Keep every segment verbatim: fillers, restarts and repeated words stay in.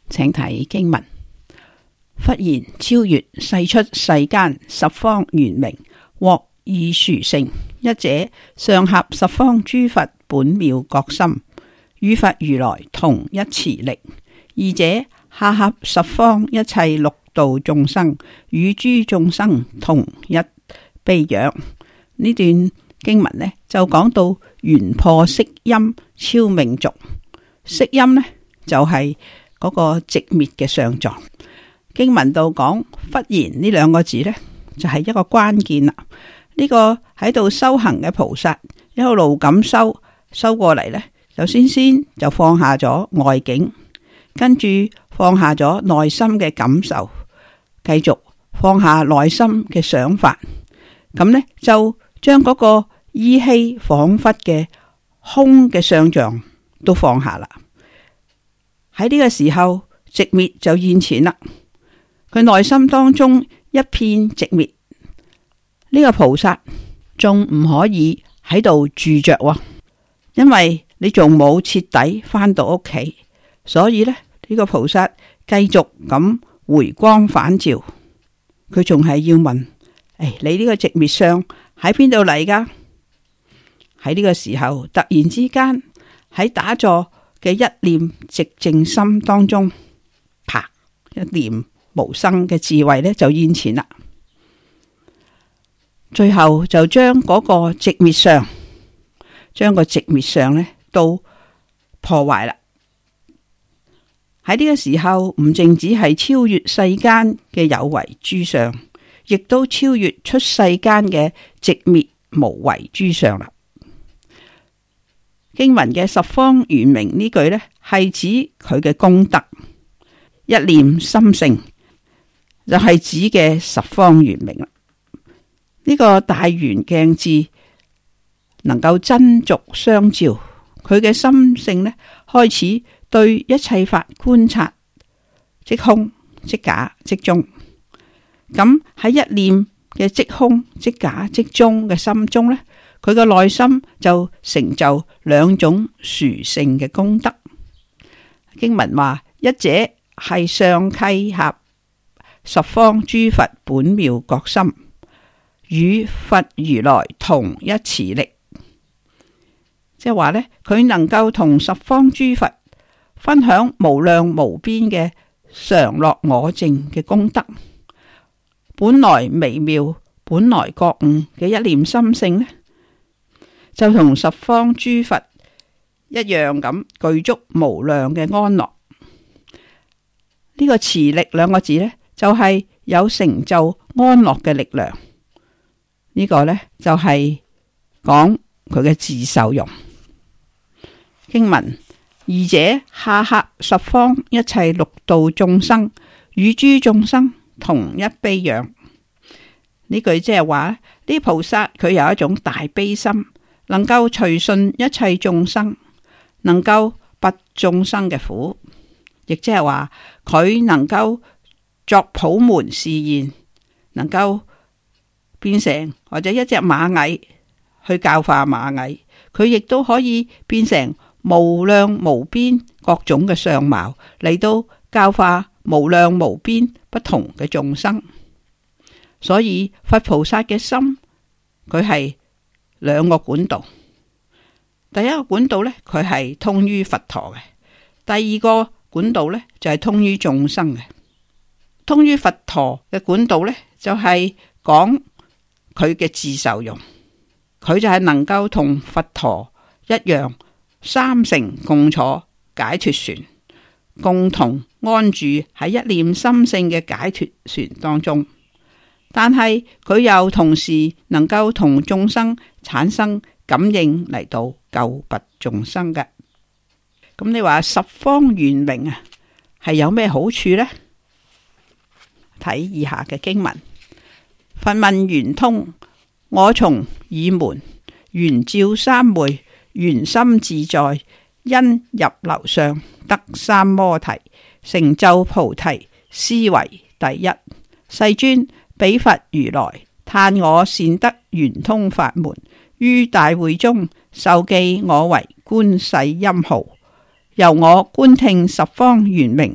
請睇經文。忽然超越世出世間十方圓明，獲意殊勝。一者上合十方諸佛本妙覺心，與佛如來同一持力；二者下合十方一切六道眾生，與諸眾生同一悲仰。呢段經文呢就講到圓破色陰超命續。色陰呢就係、是、嗰個寂滅嘅相狀。經文度講忽然呢兩個字呢就係、是、一個關鍵啦。呢、這個喺度修行嘅菩薩一路咁修修過嚟呢，就先先就放下咗外境，跟住放下咗內心嘅感受，繼續放下內心嘅想法，咁呢，就將嗰個依稀恍惚嘅空嘅相像都放下啦。喺呢個時候，寂滅就現前啦。佢內心當中一片寂滅，呢、這個菩薩仲唔可以喺度住着，因為你仲冇徹底返到屋企，所以呢，呢、這個菩薩繼續咁回光返照。佢仲係要問：誒、哎，你呢個寂滅相喺邊度嚟噶？喺呢個時候，突然之間喺打坐嘅一念寂靜心當中，啪，一念無生嘅智慧呢就現前啦。最後就將嗰個寂滅相，將個寂滅相呢都破壞啦。喺呢個時候，唔淨止係超越世間嘅有為諸相，亦都超越出世間嘅寂滅無為諸相啦。經文嘅十方圓明呢句呢，係指佢嘅功德，一念心性就係、是、指嘅十方圓明啦。呢、這個大圓鏡智能夠真俗相照，佢嘅心性呢，開始對一切法觀察，即空即假即中。咁喺一念嘅即空即假即中嘅心中呢，佢嘅內心就成就兩種殊勝嘅功德。經文話：一者係上契合十方諸佛本妙覺心，與佛如來同一持力。即係話呢，佢能夠同十方諸佛分享無量無邊嘅常樂我淨嘅功德。本來微妙，本來覺悟嘅一念心性呢，就同十方諸佛一樣咁具足無量嘅安樂。呢、這個持力兩個字呢，就係、是、有成就安樂嘅力量。呢、這個呢，就係講佢嘅自受用。經文：二者下合十方一切六道眾生，與諸眾生同一悲仰。呢句即係話，呢菩薩佢有一種大悲心，能夠隨順一切眾生，能夠拔眾生嘅苦，亦即係話佢能夠作普門示現，能夠變成或者一隻螞蟻去教化螞蟻，佢亦都可以變成無量無邊各種嘅相貌嚟到教化無量無邊不同嘅眾生。所以佛菩薩嘅心，佢係兩個管道。第一個管道呢，佢係通於佛陀嘅；第二個管道呢，就係通於眾生嘅。通於佛陀嘅管道呢，就係講佢嘅自受用，佢就係能夠同佛陀一樣，三乘共坐解脫船，共同安住喺一念心性嘅解脫船當中。但係佢又同時能夠同眾生產生感應嚟到救拔眾生嘅。咁你話十方圓明啊，係有咩好處呢？睇以下嘅經文：佛問圓通，我從耳門，圓照三昧，圓心自在，因入樓上，得三摩提，成就菩提，斯為第一。世尊，彼佛如來嘆我善得圓通法門，於大會中授記我為觀世音號，由我觀聽十方圓明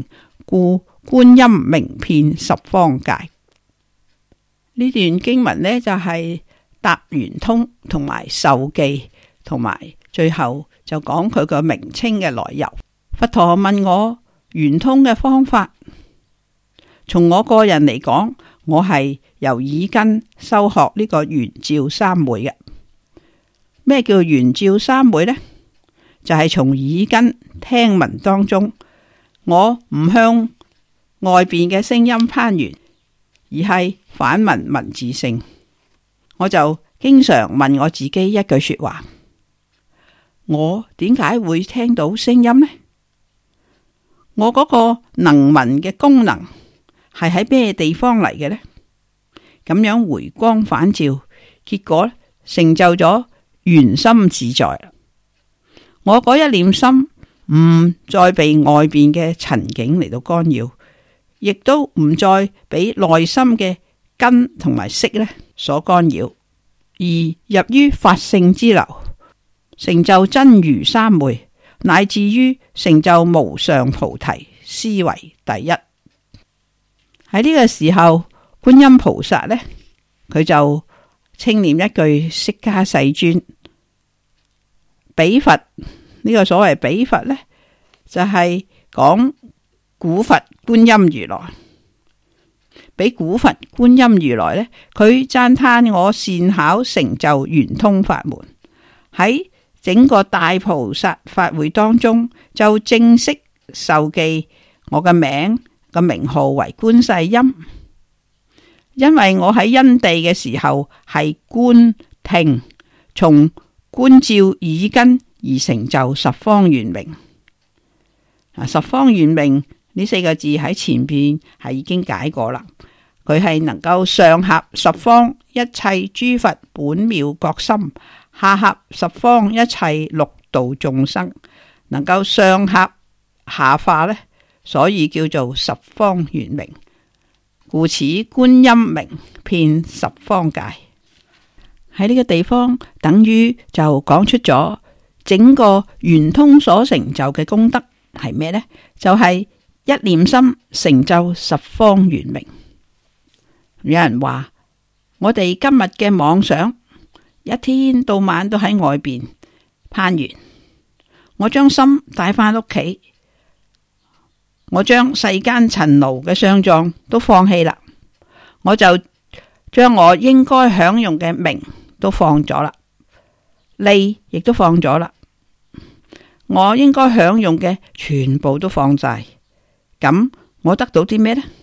故觀音名遍十方界。呢段經文呢，就係答圓通同埋授記，同埋最後就講佢個名稱嘅來由。佛陀問我圓通嘅方法，從我個人嚟講，我係由耳根修學呢個圓照三昧嘅。咩叫圓照三昧呢？就係、是、從耳根聽聞當中，我唔向外邊嘅聲音攀緣，而係反聞文字性。我就經常問我自己一句說話：我點解會聽到聲音呢？我嗰個能聞嘅功能係喺咩地方嚟嘅呢？咁樣回光返照，結果成就咗圓心自在。我嗰一念心唔再被外邊嘅塵境嚟到干擾，亦都唔再俾內心嘅根同埋識呢所干擾，而入於法性之流，成就真如三昧，乃至於成就無上菩提，斯為第一。喺呢個時候，觀音菩薩呢，佢就稱念一句釋迦世尊，比佛呢、這個所謂比佛呢，就係、是、講古佛觀音如來。比古佛觀音如來呢，佢讚歎我善巧成就圓通法門，喺整個大菩薩法會當中就正式授記我嘅名個名號為觀世音。因為我喺因地嘅時候係觀聽，從觀照耳根而成就十方圓明。十方圓明呢四個字喺前邊係已經解過啦。佢係能夠上合十方一切諸佛本妙覺心，下合十方一切六道眾生，能夠上合下化呢，所以叫做十方圓明。故此觀音名遍十方界。喺呢個地方，等於就講出咗整個圓通所成就嘅功德係咩呢？就係、是、一念心成就十方圓明。有人話我哋今日嘅妄想，一天到晚都喺外邊攀緣，我將心帶返屋企，我將世間塵勞嘅相狀都放棄啦，我就將我應該享用嘅名都放咗啦，利亦都放咗啦，我應該享用嘅全部都放晒，咁我得到啲咩呢？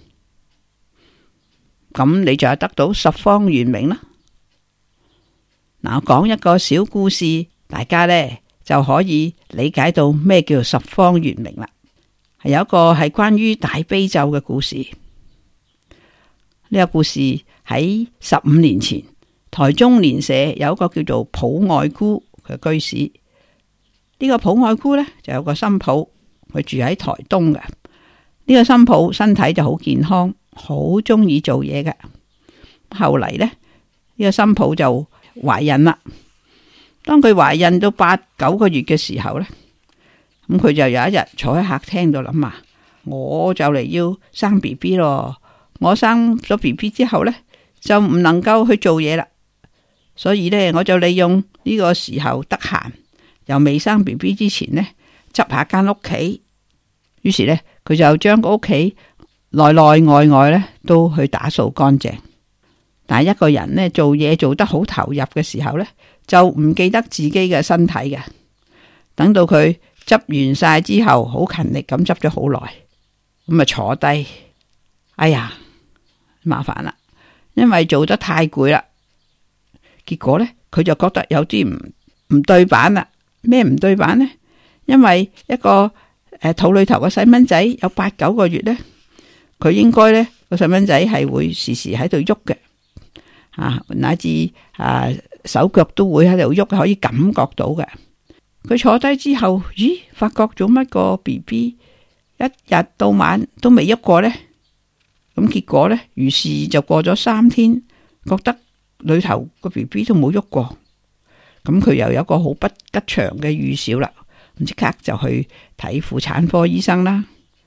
咁你就係得到十方圓明啦。嗱，我講一個小故事，大家呢就可以理解到咩叫十方圓明啦。係有一個係關於大悲咒嘅故事。呢個故事喺十五年前，台中蓮社有一個叫做普愛姑嘅居士。呢個普愛姑呢，就有個新抱，佢住喺台東嘅。呢個新抱身體就好健康，好中意做嘢嘅。後嚟呢，呢個新抱就懷孕啦。當佢懷孕到八九個月嘅時候呢，咁佢就有一日坐喺客廳度諗啊，我就嚟要生 B B 咯。我生咗 B B 之後呢，就唔能夠去做嘢啦，所以呢，我就利用呢個時候得閒，又未生 B B 之前呢，執下間屋企。於是呢，佢就將個屋企內內外外呢都去打掃乾淨。但係一個人呢，做嘢做得好投入嘅時候呢，就唔記得自己嘅身體嘅。等到佢執完晒之後，好勤力咁執咗好耐，咁啊坐低，哎呀麻煩啦，因為做得太攰啦。結果呢，佢就覺得有啲唔唔對版啦。咩唔對版呢？因為一個誒肚裏頭嘅細蚊仔有八九個月呢，佢應該呢個細蚊仔係會時時喺度喐嘅，啊乃至啊手腳都會喺度喐，可以感覺到嘅。佢坐低之後，咦，發覺做乜個 B B 一日到晚都未喐過呢？咁結果呢，於是就過咗三天，覺得裏頭個 B B 都冇喐過。咁佢又有一個好不吉祥嘅預兆啦，咁即刻就去睇婦產科醫生啦。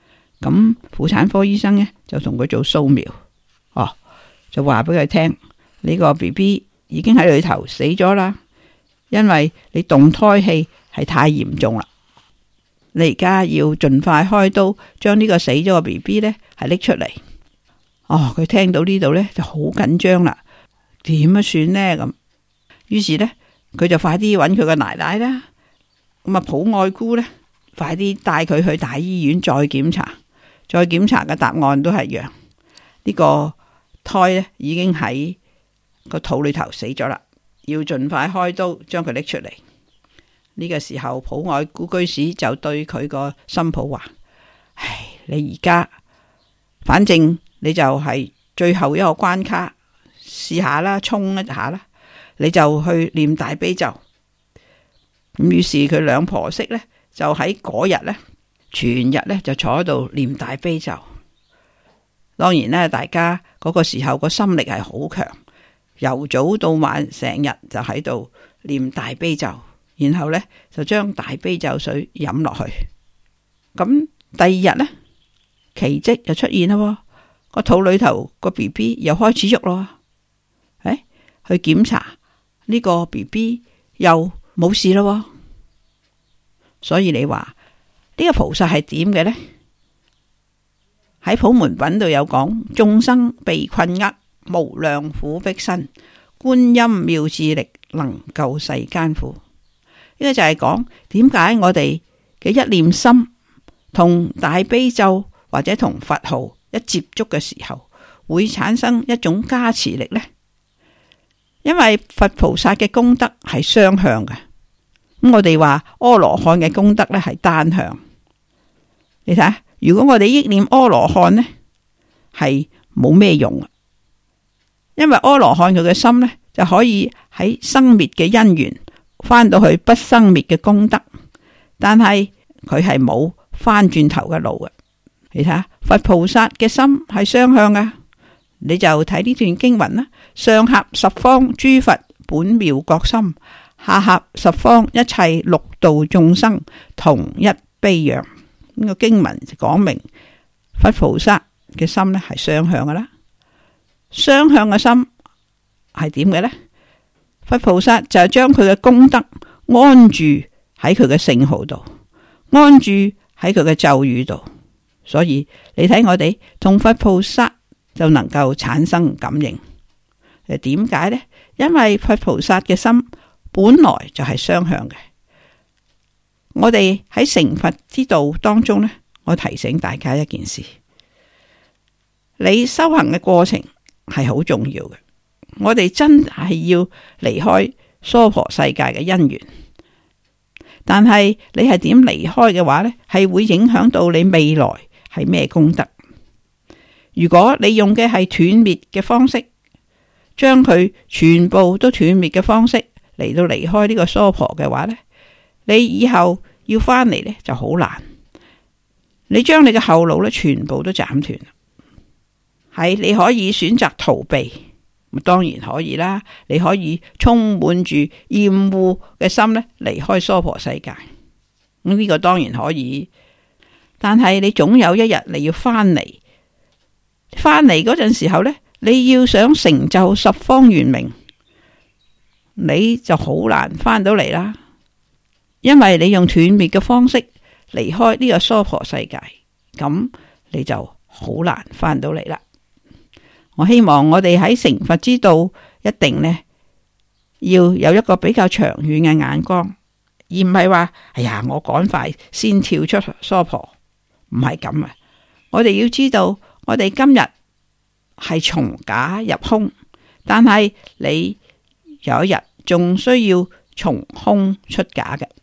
咁婦產科醫生呢，就同佢做掃描，哦，就話俾佢聽呢個 B B 已經喺裏頭死咗啦，因為你動胎氣係太嚴重啦，你而家要盡快開刀將呢個死咗嘅 B B 呢係拎出嚟。哦，佢聽到呢度呢就好緊張啦，點樣算呢？咁於是呢，佢就快啲揾佢個奶奶啦，咁啊普愛姑呢，快啲帶佢去大醫院再檢查。再檢查嘅答案都係一樣，呢個胎呢已經喺個肚裏頭死咗啦，要盡快開刀將佢拎出嚟。呢個時候，普愛姑居士就對佢個新抱話：唉，你而家反正你就係最後一個關卡，試下啦，衝一下啦，你就去念大悲咒。咁於是佢兩婆媳呢，就喺嗰日呢，全日咧就坐喺度念大悲咒。當然咧，大家嗰個時候個心力係好強，由早到晚成日就喺度念大悲咒，然後咧就將大悲咒水飲落去。咁第二日咧，奇蹟就出現啦，個肚裏頭個 B B 又開始喐咯。誒，去檢查呢個 B B 又冇事咯。所以你話，呢個菩薩係點嘅呢？喺普門品度有講，眾生被困厄，無量苦逼身，觀音妙智力能救世間苦。呢個就係講點解我哋嘅一念心同大悲咒或者同佛號一接觸嘅時候，會產生一種加持力呢？因為佛菩薩嘅功德係雙向嘅。咁我哋話阿羅漢嘅功德咧係單向，你睇下，如果我哋憶念阿羅漢呢，係冇咩用啊，因為阿羅漢佢嘅心呢，就可以喺生滅嘅因緣翻到去不生滅嘅功德，但係佢係冇翻轉頭嘅路嘅。你睇下，佛菩薩嘅心係雙向嘅，你就睇呢段經文啦，上合十方諸佛本妙覺心，下合十方一切六道眾生同一悲仰。呢個經文就講明佛菩薩嘅心咧係雙向嘅啦。雙向嘅心係點嘅呢？佛菩薩就係將佢嘅功德安住喺佢嘅聖號度，安住喺佢嘅咒語度。所以你睇我哋同佛菩薩就能夠產生感應。誒，點解呢？因為佛菩薩嘅心本來就係雙向嘅。我哋喺成佛之道當中呢，我提醒大家一件事，你修行嘅過程係好重要嘅。我哋真係要離開娑婆世界嘅因緣，但係你係點離開嘅話呢，係會影響到你未來係咩功德。如果你用嘅係斷滅嘅方式，將佢全部都斷滅嘅方式嚟到離開呢個娑婆嘅話呢，你以後要翻嚟呢就好難。你將你嘅後路呢全部都斬斷，係你可以選擇逃避，當然可以啦。你可以充滿住厭惡嘅心呢離開娑婆世界，咁呢個當然可以。但係你總有一日你要翻嚟，翻嚟嗰陣時候呢，你要想成就十方圓明，你就好難翻到嚟啦。因為你用斷滅嘅方式離開呢個娑婆世界，咁你就好難翻到嚟啦。我希望我哋喺成佛之道一定呢要有一個比較長遠嘅眼光，而唔係話哎呀我趕快先跳出娑婆，唔係咁啊。我哋要知道，我哋今日係從假入空，但係你有一日仲需要從空出假嘅。